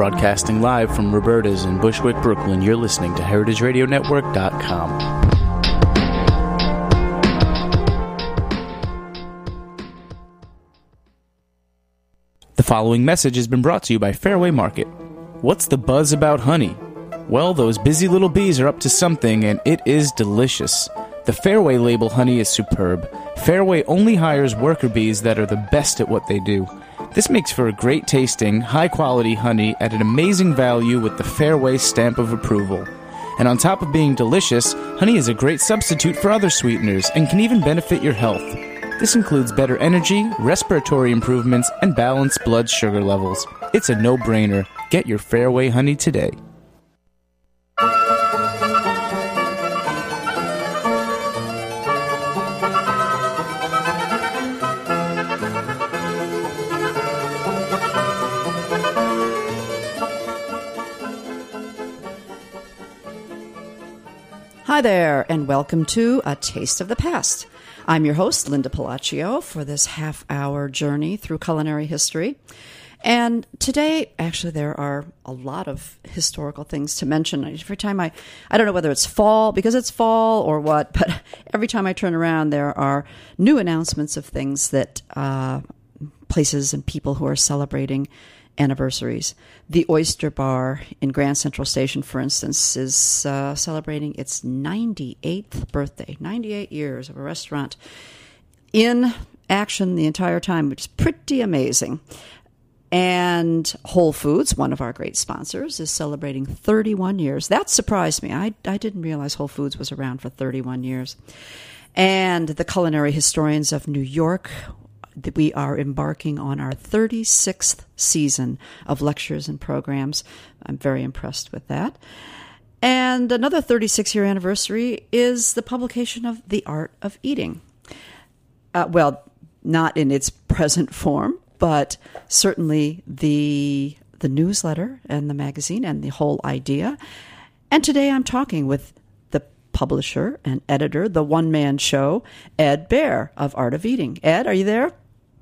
Broadcasting live from Roberta's in Bushwick, Brooklyn, you're listening to HeritageRadioNetwork.com. The following message has been brought to you by Fairway Market. What's the buzz about honey? Well, those busy little bees are up to something, and it is delicious. The Fairway label honey is superb. Fairway only hires worker bees that are the best at what they do. This makes for a great tasting, high-quality honey at an amazing value with the Fairway stamp of approval. And on top of being delicious, honey is a great substitute for other sweeteners and can even benefit your health. This includes better energy, respiratory improvements, and balanced blood sugar levels. It's a no-brainer. Get your Fairway honey today. Hi there, and welcome to A Taste of the Past. I'm your host, Linda Palacio, for this half-hour journey through culinary history. And today, actually, there are a lot of historical things to mention. Every time I don't know whether it's fall, because it's fall or what, but every time I turn around, there are new announcements of things that places and people who are celebrating anniversaries. The Oyster Bar in Grand Central Station, for instance, is celebrating its 98th birthday, 98 years of a restaurant in action the entire time, which is pretty amazing. And Whole Foods, one of our great sponsors, is celebrating 31 years. That surprised me. I didn't realize Whole Foods was around for 31 years. And the culinary historians of New York, we are embarking on our 36th season of lectures and programs. I'm very impressed with that. And another 36-year anniversary is the publication of The Art of Eating. Well, not in its present form, but certainly the newsletter and the magazine and the whole idea. And today I'm talking with the publisher and editor, the one-man show, Ed Baer of Art of Eating. Ed, are you there?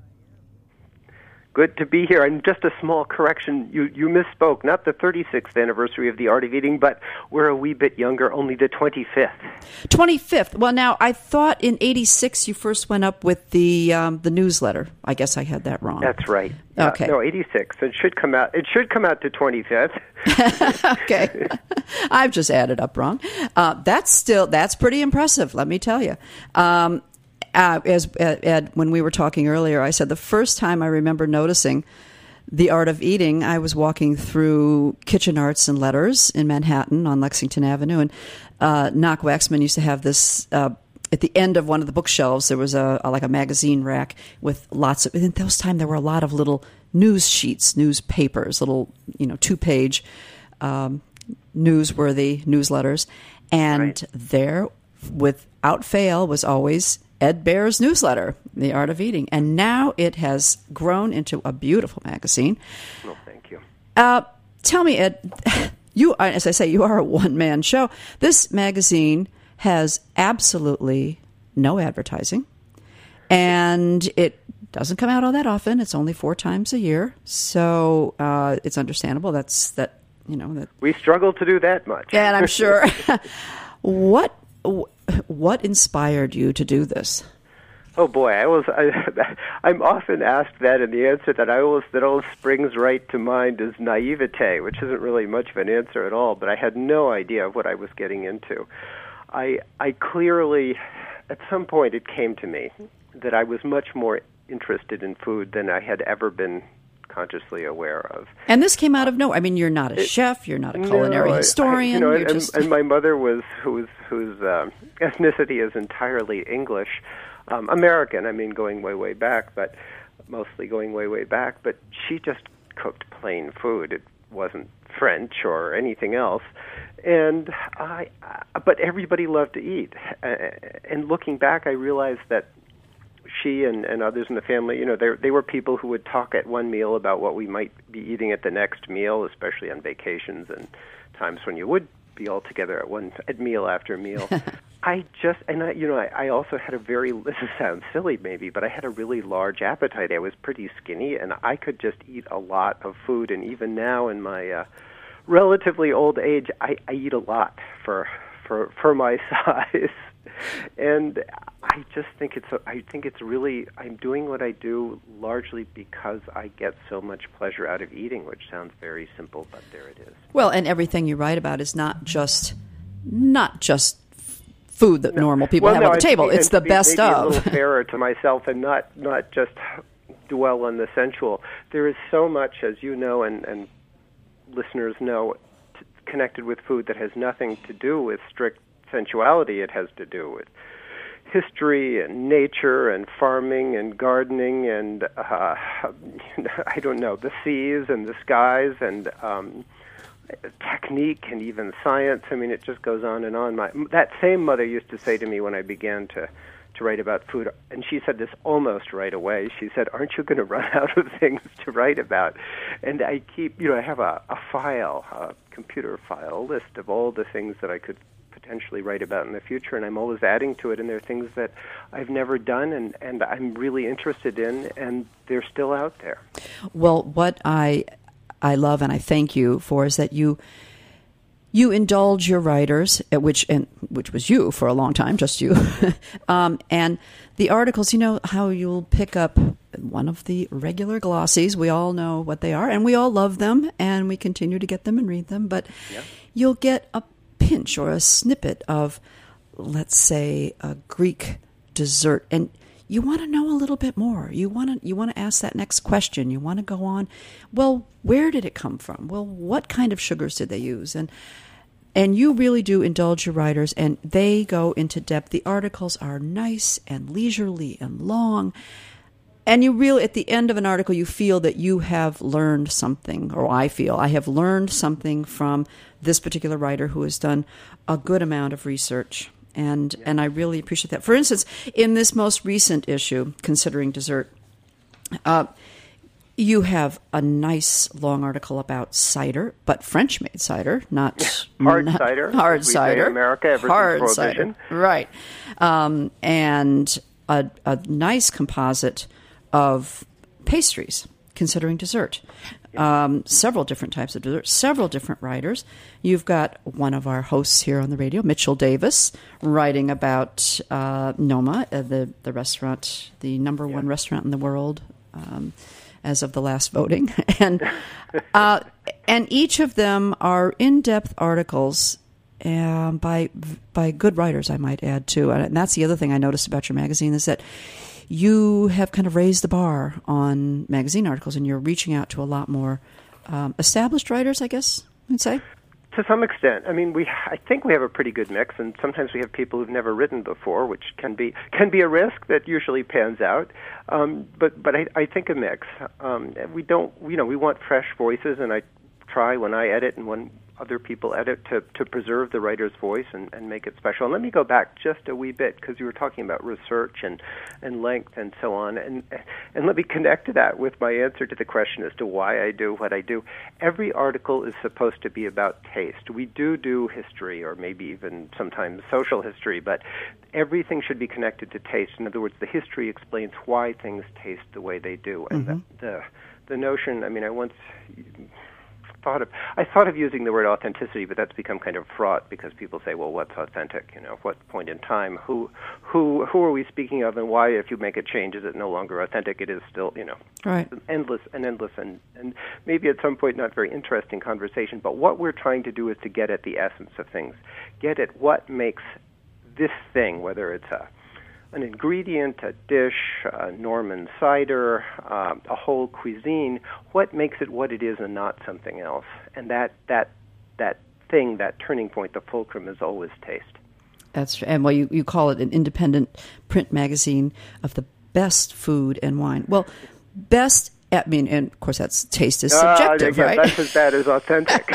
Good to be here. And just a small correction, you misspoke. Not the 36th anniversary of The Art of Eating, but we're a wee bit younger, only the 25th. 25th. Well, now, I thought in 86 you first went up with the newsletter. I guess I had that wrong. That's right. Okay. No, 86. It should come out to 25th. Okay. I've just added up wrong. That's pretty impressive, let me tell you. As Ed, when we were talking earlier, I said the first time I remember noticing The Art of Eating, I was walking through Kitchen Arts and Letters in Manhattan on Lexington Avenue, and Knock Waxman used to have this at the end of one of the bookshelves. There was a magazine rack with lots of. In those times, there were a lot of little news sheets, newspapers, little 2-page newsworthy newsletters, and right. There, without fail, was always Ed Baer's newsletter, The Art of Eating. And now it has grown into a beautiful magazine. Well, thank you. Tell me, Ed, you, as I say, you are a one-man show. This magazine has absolutely no advertising, and it doesn't come out all that often. It's only 4 times a year, so it's understandable. That. We struggle to do that much. And I'm sure. What inspired you to do this? Oh boy, I'm often asked that, and the answer that always springs right to mind is naivete, which isn't really much of an answer at all. But I had no idea of what I was getting into. I clearly, at some point, it came to me that I was much more interested in food than I had ever been consciously aware of. And this came out of nowhere. I mean, you're not a chef, you're not a culinary historian. And my mother whose ethnicity is entirely English, American. I mean, going way back, but mostly going way back. But she just cooked plain food. It wasn't French or anything else. And but everybody loved to eat. And looking back, I realized that she and others in the family, they were people who would talk at one meal about what we might be eating at the next meal, especially on vacations and times when you would be all together at meal after meal. I also had this sounds silly maybe, but I had a really large appetite. I was pretty skinny, and I could just eat a lot of food. And even now, in my relatively old age, I eat a lot for my size. And I just think it's really, I'm doing what I do largely because I get so much pleasure out of eating, which sounds very simple, but there it is. Well, and everything you write about is not just food that normal people have at the table. It's the best maybe of. A little fairer to myself and not just dwell on the sensual. There is so much, as you know, and listeners know, connected with food that has nothing to do with strict sensuality. It has to do with history and nature and farming and gardening and I don't know, the seas and the skies and technique and even science. I mean, it just goes on and on. That same mother used to say to me when I began to write about food, and she said this almost right away. She said, "Aren't you going to run out of things to write about?" And I keep, I have a computer file list of all the things that I could potentially write about in the future, and I'm always adding to it, and there are things that I've never done and I'm really interested in, and they're still out there. Well, what I love and I thank you for is that you indulge your writers, which was you for a long time, just you, and the articles, how you'll pick up one of the regular glossies. We all know what they are, and we all love them, and we continue to get them and read them, but you'll get a pinch or a snippet of, let's say, a Greek dessert, and you want to know a little bit more. You want to ask that next question. You want to go on, well, where did it come from? Well, what kind of sugars did they use? And you really do indulge your writers, and they go into depth. The articles are nice and leisurely and long, and you really, at the end of an article, you feel that you have learned something, or I feel I have learned something from this particular writer who has done a good amount of research. And I really appreciate that. For instance, in this most recent issue, Considering Dessert, you have a nice long article about cider, but French-made cider, not hard cider. Hard we cider. Say in America, ever hard since Prohibition. Cider, right? And a nice composite of pastries, Considering Dessert. Several different types of desserts, several different writers. You've got one of our hosts here on the radio, Mitchell Davis, writing about Noma, the restaurant, the number one restaurant in the world, as of the last voting, and each of them are in-depth articles by good writers, I might add too. And that's the other thing I noticed about your magazine is that you have kind of raised the bar on magazine articles, and you're reaching out to a lot more established writers, I guess you'd say. To some extent. I mean, I think we have a pretty good mix, and sometimes we have people who've never written before, which can be a risk that usually pans out. But I think a mix. We don't, we want fresh voices, and I try when I edit and when other people edit to preserve the writer's voice and make it special. And let me go back just a wee bit, because you were talking about research and length and so on, and let me connect to that with my answer to the question as to why I do what I do. Every article is supposed to be about taste. We do history, or maybe even sometimes social history, but everything should be connected to taste. In other words, the history explains why things taste the way they do. And the notion, I mean, I thought of using the word authenticity, but that's become kind of fraught because people say, well, what's authentic? What point in time? Who are we speaking of, and why, if you make a change, is it no longer authentic? It is still, right. endless and maybe at some point not very interesting conversation. But what we're trying to do is to get at the essence of things, get at what makes this thing, whether it's an ingredient, a dish, a Norman cider, a whole cuisine, what makes it what it is and not something else? And that thing, that turning point, the fulcrum, is always taste. Well, you call it an independent print magazine of the best food and wine. Well, best, I mean, and of course taste is subjective, right? That's as bad as authentic.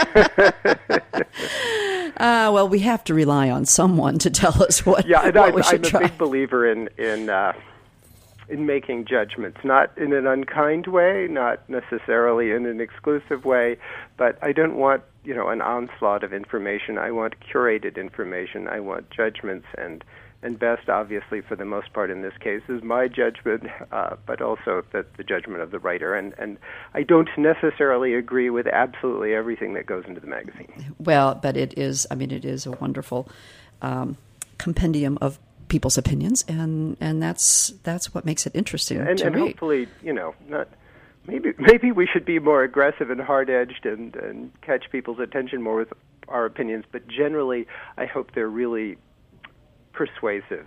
Well, we have to rely on someone to tell us what we should try. I'm a big believer in making judgments, not in an unkind way, not necessarily in an exclusive way, but I don't want an onslaught of information. I want curated information. I want judgments, and best, obviously, for the most part in this case, is my judgment, but also the judgment of the writer. And I don't necessarily agree with absolutely everything that goes into the magazine. Well, but it is a wonderful compendium of people's opinions, and that's what makes it interesting to read. And hopefully, not. Maybe we should be more aggressive and hard-edged and catch people's attention more with our opinions. But generally, I hope they're really persuasive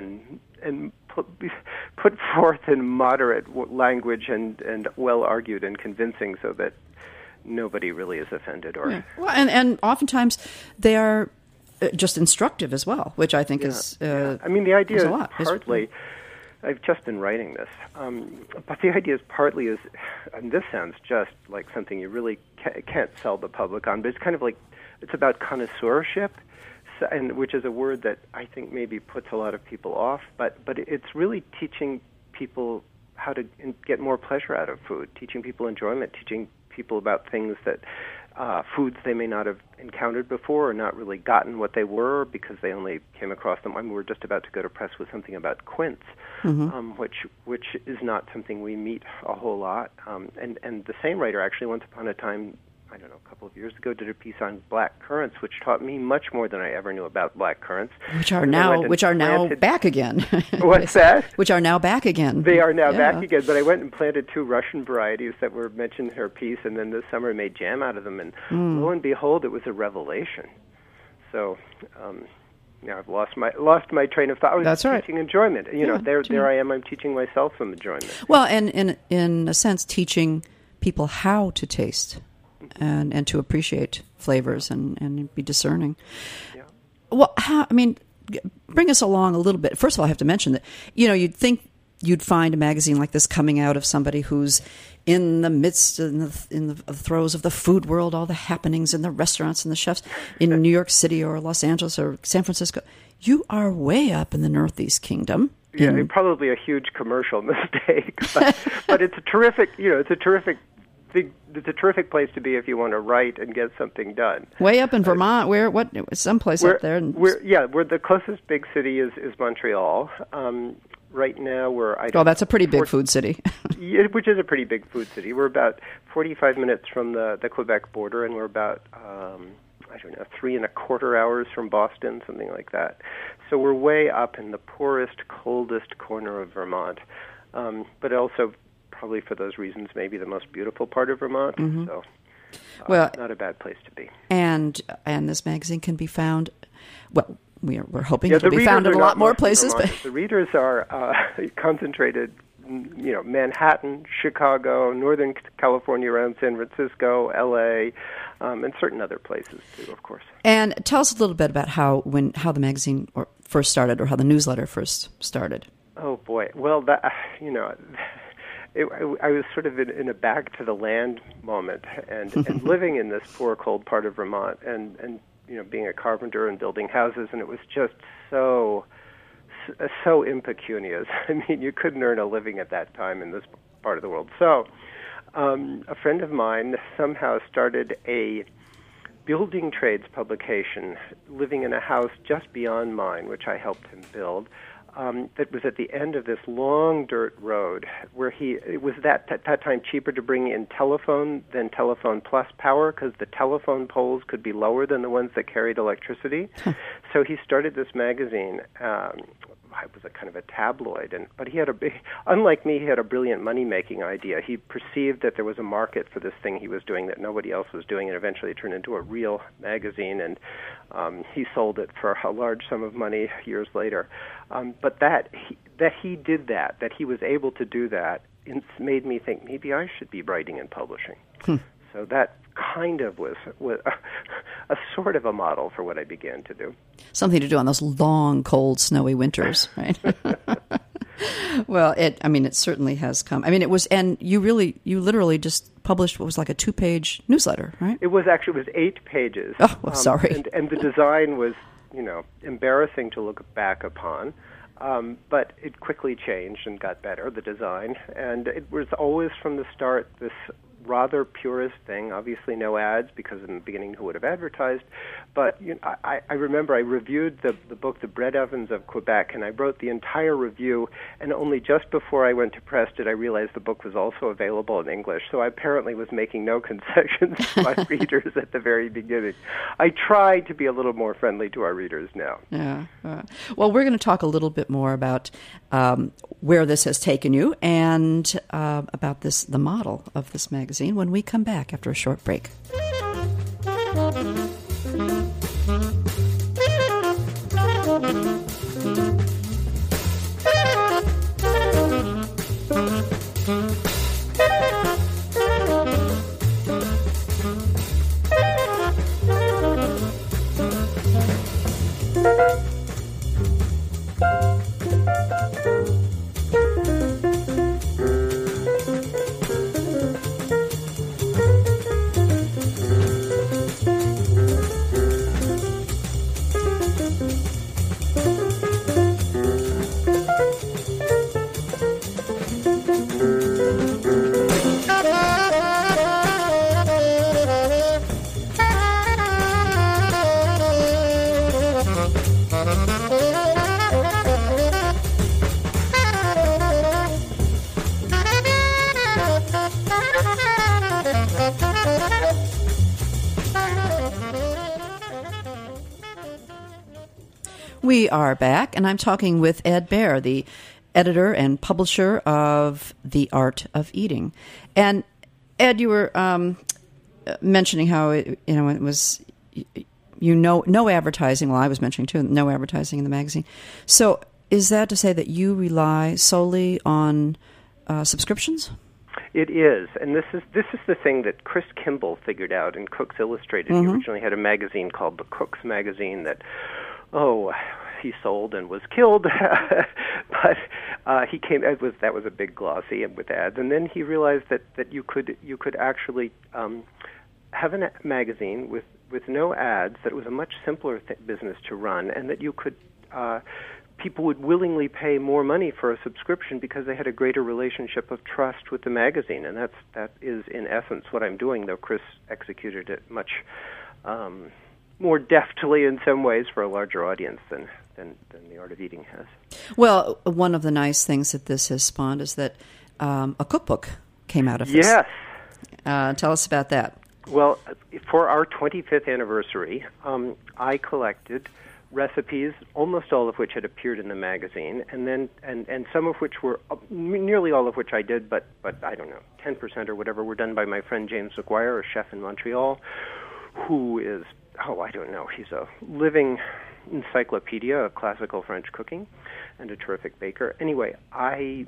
and put forth in moderate language and well argued and convincing, so that nobody really is offended. Or well, and oftentimes they are just instructive as well, which I think is. I mean, the idea is partly. I've just been writing this, but the idea is partly and this sounds just like something you really can't sell the public on, but it's kind of like, it's about connoisseurship, and which is a word that I think maybe puts a lot of people off, but it's really teaching people how to get more pleasure out of food, teaching people enjoyment, teaching people about things that foods they may not have encountered before or not really gotten what they were because they only came across them. I mean, we're just about to go to press with something about quince, which is not something we meet a whole lot. And the same writer actually once upon a time, I don't know, a couple of years ago, did a piece on black currants, which taught me much more than I ever knew about black currants. Which are now back again. What's that? Which are now back again. They are now back again, but I went and planted 2 Russian varieties that were mentioned in her piece, and then this summer made jam out of them, and lo and behold, it was a revelation. So, I've lost my train of thought. I was That's right. teaching enjoyment. There I am. I'm teaching myself some enjoyment. Well, and in a sense, teaching people how to taste. And to appreciate flavors and be discerning. Yeah. Well, bring us along a little bit. First of all, I have to mention that, you'd think you'd find a magazine like this coming out of somebody who's in the midst, in the throes of the food world, all the happenings in the restaurants and the chefs in New York City or Los Angeles or San Francisco. You are way up in the Northeast Kingdom. Yeah, probably a huge commercial mistake, but it's a terrific, it's a terrific place to be if you want to write and get something done. Way up in Vermont, someplace up there. We're the closest big city is Montreal. Right now that's a pretty big food city. Which is a pretty big food city. We're about 45 minutes from the Quebec border, and we're about 3.25 hours from Boston, something like that. So we're way up in the poorest, coldest corner of Vermont, but also, probably for those reasons, maybe the most beautiful part of Vermont. Mm-hmm. So, not a bad place to be. And this magazine can be found. Well, we're hoping it can be found in a lot more places. But the readers are concentrated. Manhattan, Chicago, Northern California around San Francisco, L.A., and certain other places too, of course. And tell us a little bit about how the magazine first started, or how the newsletter first started. Oh boy! Well, I was sort of in a back to the land moment, and living in this poor, cold part of Vermont, and being a carpenter and building houses, and it was just so impecunious. I mean, you couldn't earn a living at that time in this part of the world. So, a friend of mine somehow started a building trades publication, living in a house just beyond mine, which I helped him build. That was at the end of this long dirt road where it was at that time cheaper to bring in telephone than telephone plus power, because the telephone poles could be lower than the ones that carried electricity. So he started this magazine. It was a kind of a tabloid, but he had unlike me, he had a brilliant money-making idea. He perceived that there was a market for this thing he was doing that nobody else was doing, and eventually it turned into a real magazine, and he sold it for a large sum of money years later. But that he did that he was able to do that, it made me think maybe I should be writing and publishing. So that kind of was a sort of a model for what I began to do. Something to do on those long, cold, snowy winters, right? Well, it certainly has come. I mean, it was, and you literally just published what was like a 2-page newsletter, right? It was 8 pages. Oh, well, sorry. And the design was, embarrassing to look back upon. But it quickly changed and got better, the design. And it was always from the start this rather purist thing. Obviously, no ads, because in the beginning, who would have advertised? But I remember I reviewed the book, The Bread Ovens of Quebec, and I wrote the entire review, and only just before I went to press did I realize the book was also available in English. So I apparently was making no concessions to my readers at the very beginning. I try to be a little more friendly to our readers now. Yeah. Well, we're going to talk a little bit more about where this has taken you and about the model of this magazine when we come back after a short break. We are back, and I'm talking with Ed Baer, the editor and publisher of The Art of Eating. And Ed, you were mentioning how it was no advertising. Well, I was mentioning too, no advertising in the magazine. So, is that to say that you rely solely on subscriptions? It is, and this is the thing that Chris Kimball figured out in Cooks Illustrated. Mm-hmm. He originally had a magazine called the Cooks Magazine that, he sold and was killed, but that was a big glossy and with ads. And then he realized that you could actually have a magazine with no ads, that it was a much simpler business to run, and that you could people would willingly pay more money for a subscription because they had a greater relationship of trust with the magazine. And that is in essence what I'm doing, though Chris executed it much more deftly in some ways for a larger audience than The Art of Eating has. Well, one of the nice things that this has spawned is that a cookbook came out of this. Yes. Tell us about that. Well, for our 25th anniversary, I collected recipes, almost all of which had appeared in the magazine, and some of which were, nearly all of which I did, but I don't know, 10% or whatever were done by my friend James McGuire, a chef in Montreal, who is, I don't know, he's a living encyclopedia of classical French cooking and a terrific baker. Anyway, I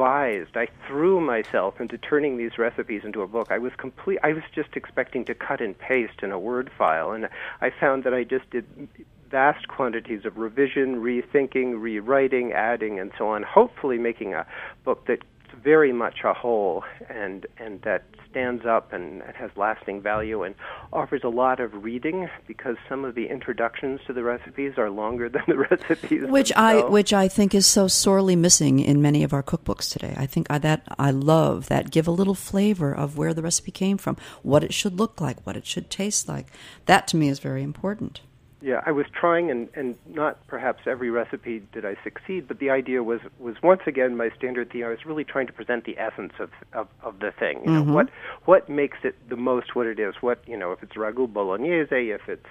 threw myself into turning these recipes into a book. I was just expecting to cut and paste in a Word file, and I found that I just did vast quantities of revision, rethinking, rewriting, adding, and so on, hopefully making a book that's very much a whole and that stands up and has lasting value and offers a lot of reading, because some of the introductions to the recipes are longer than the recipes which I think is so sorely missing in many of our cookbooks today. I think I love that. Give a little flavor of where the recipe came from, what it should look like, what it should taste like. That to me is very important. Yeah, I was trying, and not perhaps every recipe did I succeed, but the idea was once again my standard theme. I was really trying to present the essence of the thing. You know, what makes it the most what it is. What, if it's ragu bolognese, if it's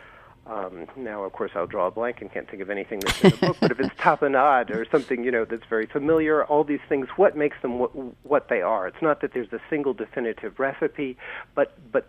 now of course I'll draw a blank and can't think of anything that's in the book, but if it's tapenade or something that's very familiar, all these things, what makes them what they are. It's not that there's a single definitive recipe, but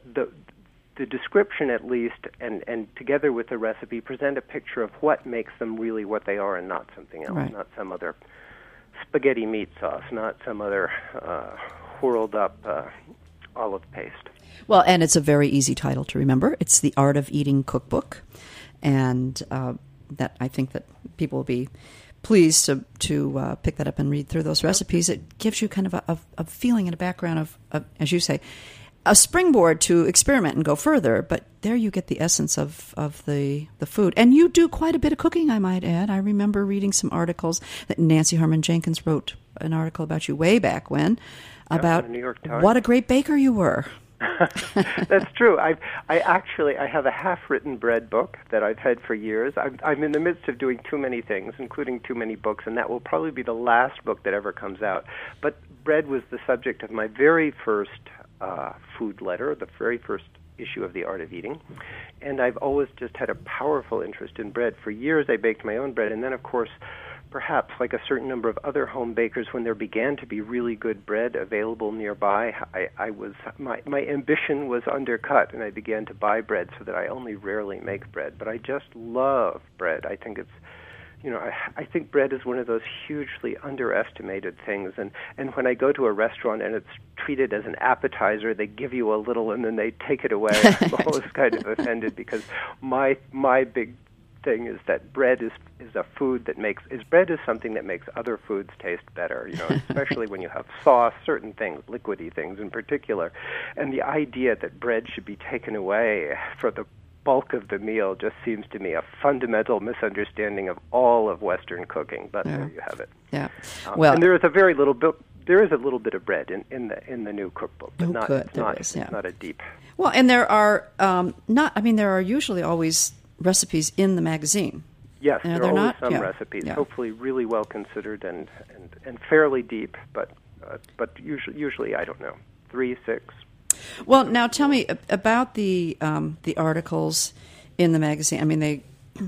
the description, at least, and together with the recipe, present a picture of what makes them really what they are and not something else, not some other spaghetti meat sauce, not some other whirled up olive paste. Well, and it's a very easy title to remember. It's The Art of Eating Cookbook, and that I think that people will be pleased to pick that up and read through those recipes. It gives you kind of a feeling and a background of, as you say, a springboard to experiment and go further, but there you get the essence of the food. And you do quite a bit of cooking, I might add. I remember reading some articles that Nancy Harmon Jenkins wrote an article about you way back when, about in the New York Times. what a great baker you were. That's true. I have a half-written bread book that I've had for years. I'm in the midst of doing too many things, including too many books, and that will probably be the last book that ever comes out. But bread was the subject of my very first food letter, the very first issue of The Art of Eating. And I've always just had a powerful interest in bread. For years I baked my own bread, and then, of course, perhaps like a certain number of other home bakers, when there began to be really good bread available nearby, my ambition was undercut, and I began to buy bread so that I only rarely make bread. But I just love bread. I think it's, I think bread is one of those hugely underestimated things. And when I go to a restaurant and it's treated as an appetizer, they give you a little and then they take it away. I'm always kind of offended because my big thing is that bread is a food that bread is something that makes other foods taste better, especially when you have sauce, certain things, liquidy things in particular. And the idea that bread should be taken away for the bulk of the meal just seems to me a fundamental misunderstanding of all of Western cooking. But there you have it. Yeah. And there is a little bit of bread in the new cookbook, but it's not a deep. Well, and there are there are usually always recipes in the magazine. Yes, there are always some Yeah. recipes, Yeah. hopefully really well considered and fairly deep, but usually I don't know, 3, 6. Well, now tell me about the articles in the magazine. I mean, they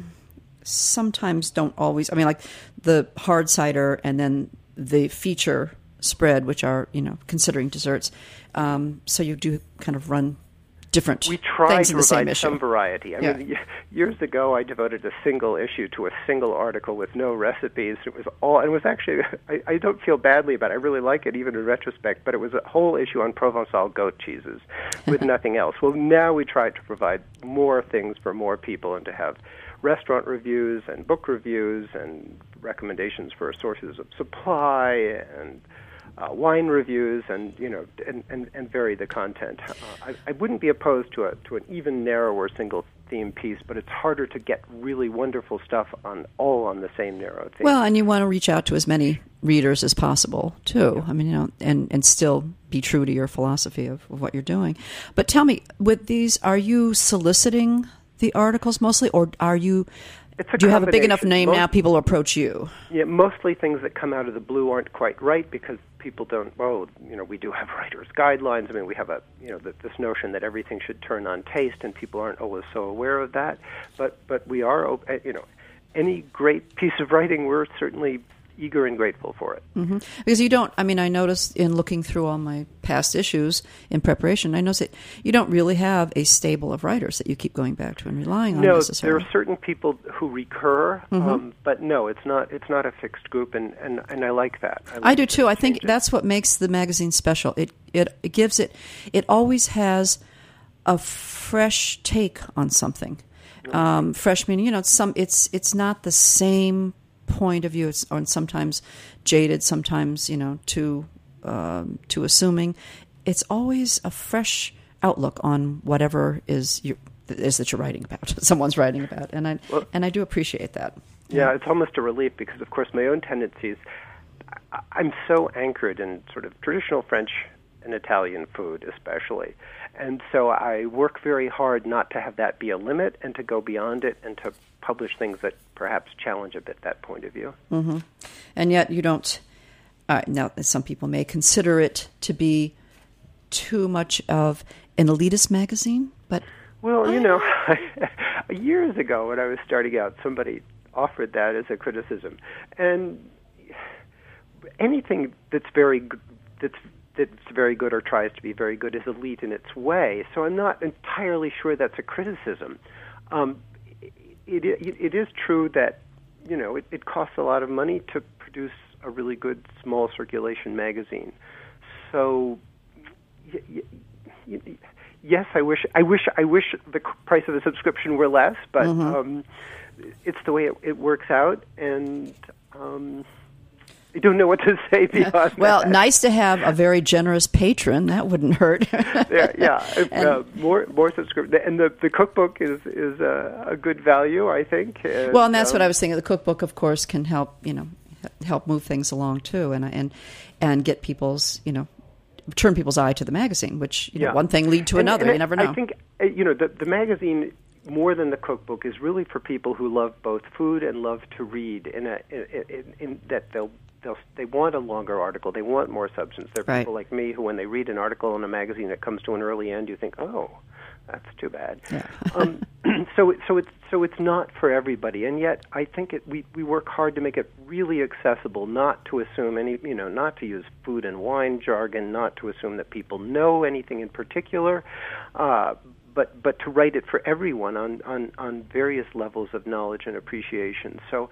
sometimes don't always. I mean, like the hard cider and then the feature spread, which are considering desserts. So you do kind of run different We try things to in the same provide issue. some variety. I mean, years ago, I devoted a single issue to a single article with no recipes. It was actually, I don't feel badly about it. I really like it, even in retrospect, but it was a whole issue on Provençal goat cheeses with nothing else. Well, now we try to provide more things for more people and to have restaurant reviews and book reviews and recommendations for sources of supply and wine reviews, and vary the content. I wouldn't be opposed to an even narrower single theme piece, but it's harder to get really wonderful stuff all on the same narrow theme. Well, and you want to reach out to as many readers as possible too. I mean, and still be true to your philosophy of what you're doing. But tell me, with these, are you soliciting the articles mostly, or do you have a big enough name now people approach you? Yeah, mostly things that come out of the blue aren't quite right because people don't, we do have writers' guidelines. I mean, we have this notion that everything should turn on taste, and people aren't always so aware of that. But we are, any great piece of writing, we're certainly eager and grateful for it. Mm-hmm. Because you don't, I noticed in looking through all my past issues in preparation, I noticed that you don't really have a stable of writers that you keep going back to and relying on necessarily. There are certain people who recur, but no, it's not a fixed group, and I like that. I do too. I think that's what makes the magazine special. It gives it always has a fresh take on something. Fresh meaning, it's not the same point of view. It's sometimes jaded, sometimes too assuming. It's always a fresh outlook on whatever is that you're writing about. Someone's writing about, and I do appreciate that. Yeah, it's almost a relief because, of course, my own tendencies. I'm so anchored in sort of traditional French and Italian food, especially, and so I work very hard not to have that be a limit and to go beyond it and to publish things that perhaps challenge a bit that point of view. Mm-hmm. And yet you don't. Now, some people may consider it to be too much of an elitist magazine, but years ago when I was starting out, somebody offered that as a criticism, and anything that's very good or tries to be very good is elite in its way. So I'm not entirely sure that's a criticism. It is true that it costs a lot of money to produce a really good small circulation magazine. So yes, I wish the price of a subscription were less, but it's the way it works out, and I don't know what to say beyond that. Well, nice to have a very generous patron. That wouldn't hurt. More subscription, and the cookbook is a good value, I think. And that's what I was thinking. The cookbook, of course, can help move things along too, and get people's turn people's eye to the magazine, which one thing lead to another. You never know. I think the magazine, more than the cookbook, is really for people who love both food and love to read. In that they want a longer article, they want more substance. There are people like me who, when they read an article in a magazine that comes to an early end, you think, oh, that's too bad. Yeah. So it's not for everybody, and yet I think we work hard to make it really accessible, not to assume not to use food and wine jargon, not to assume that people know anything in particular, but to write it for everyone on various levels of knowledge and appreciation. So.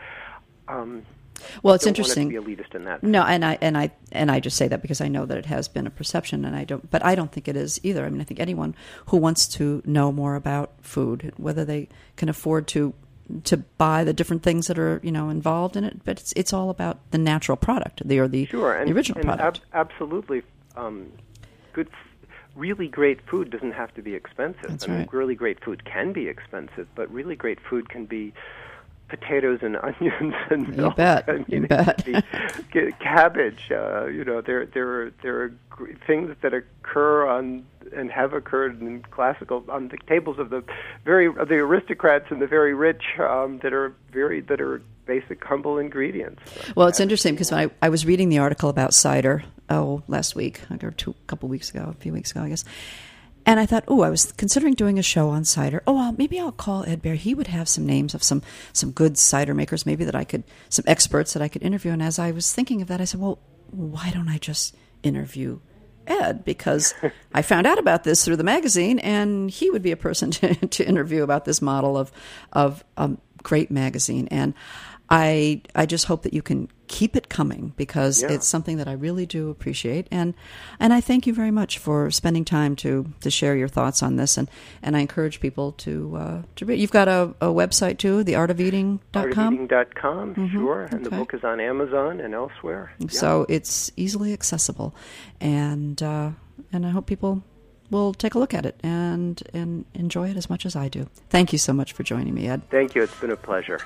Well, it's interesting. I don't want to be elitist in that. No, and I just say that because I know that it has been a perception, and I don't think it is either. I mean, I think anyone who wants to know more about food, whether they can afford to buy the different things that are involved in it, but it's all about the natural product, the original product. Absolutely, good. Really great food doesn't have to be expensive. That's right. Really great food can be expensive, but really great food can be potatoes and onions and milk. You bet. Cabbage. There are things that occur on and have occurred in classical on the tables of the aristocrats and the very rich that are basic humble ingredients. Well, it's interesting because when I was reading the article about cider last week or a few weeks ago, I guess. And I thought, I was considering doing a show on cider. Maybe I'll call Ed Bear. He would have some names of some good cider makers, maybe some experts that I could interview. And as I was thinking of that, I said, well, why don't I just interview Ed? Because I found out about this through the magazine, and he would be a person to interview about this model of great magazine. And I just hope that you can keep it coming because it's something that I really do appreciate. And I thank you very much for spending time to share your thoughts on this. And I encourage people to read. You've got a website too, theartofelating.com? Artofelating.com, sure. And the book is on Amazon and elsewhere. So it's easily accessible. And I hope people will take a look at it and enjoy it as much as I do. Thank you so much for joining me, Ed. Thank you. It's been a pleasure.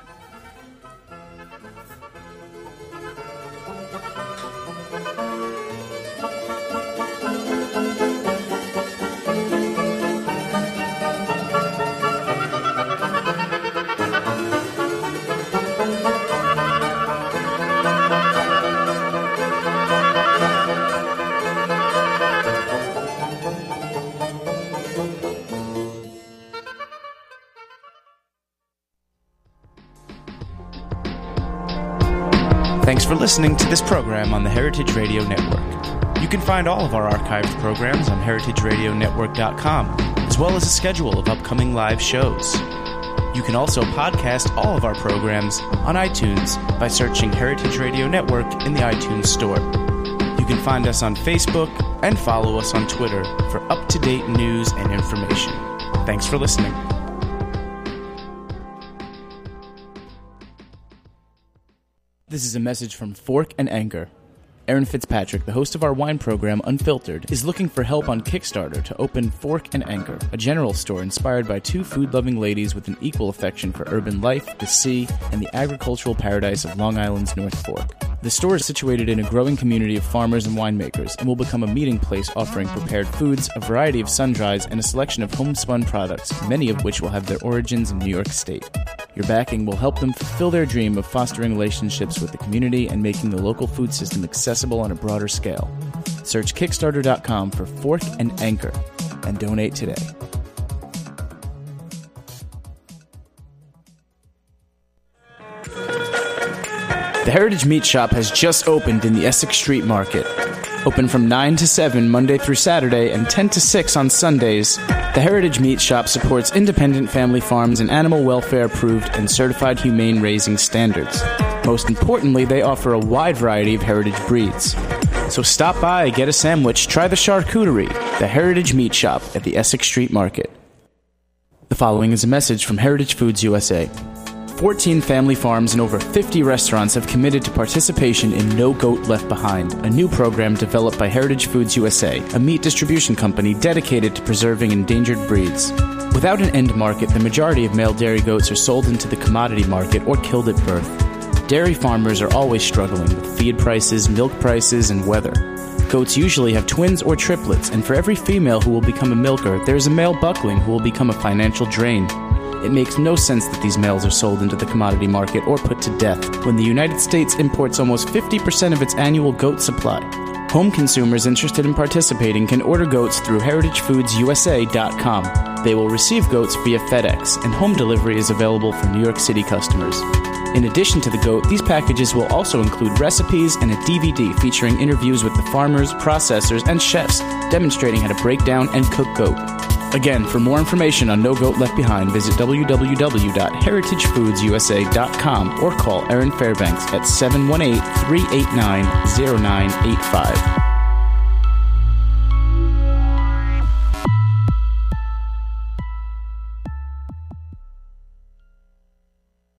Thanks for listening to this program on the Heritage Radio Network. You can find all of our archived programs on heritageradionetwork.com, as well as a schedule of upcoming live shows. You can also podcast all of our programs on iTunes by searching Heritage Radio Network in the iTunes Store. You can find us on Facebook and follow us on Twitter for up-to-date news and information. Thanks for listening. This is a message from Fork and Anchor. Aaron Fitzpatrick, the host of our wine program Unfiltered, is looking for help on Kickstarter to open Fork and Anchor, a general store inspired by two food-loving ladies with an equal affection for urban life, the sea, and the agricultural paradise of Long Island's North Fork. The store is situated in a growing community of farmers and winemakers and will become a meeting place offering prepared foods, a variety of sun-dries, and a selection of homespun products, many of which will have their origins in New York State. Your backing will help them fulfill their dream of fostering relationships with the community and making the local food system accessible on a broader scale. Search Kickstarter.com for Fork and Anchor and donate today. The Heritage Meat Shop has just opened in the Essex Street Market. Open from 9 to 7 Monday through Saturday and 10 to 6 on Sundays, the Heritage Meat Shop supports independent family farms and animal welfare-approved and certified humane raising standards. Most importantly, they offer a wide variety of heritage breeds. So stop by, get a sandwich, try the charcuterie, the Heritage Meat Shop at the Essex Street Market. The following is a message from Heritage Foods USA. 14 family farms and over 50 restaurants have committed to participation in No Goat Left Behind, a new program developed by Heritage Foods USA, a meat distribution company dedicated to preserving endangered breeds. Without an end market, the majority of male dairy goats are sold into the commodity market or killed at birth. Dairy farmers are always struggling with feed prices, milk prices, and weather. Goats usually have twins or triplets, and for every female who will become a milker, there is a male buckling who will become a financial drain. It makes no sense that these males are sold into the commodity market or put to death when the United States imports almost 50% of its annual goat supply. Home consumers interested in participating can order goats through heritagefoodsusa.com. They will receive goats via FedEx, and home delivery is available for New York City customers. In addition to the goat, these packages will also include recipes and a DVD featuring interviews with the farmers, processors, and chefs demonstrating how to break down and cook goat. Again, for more information on No Goat Left Behind, visit www.heritagefoodsusa.com or call Erin Fairbanks at 718-389-0985.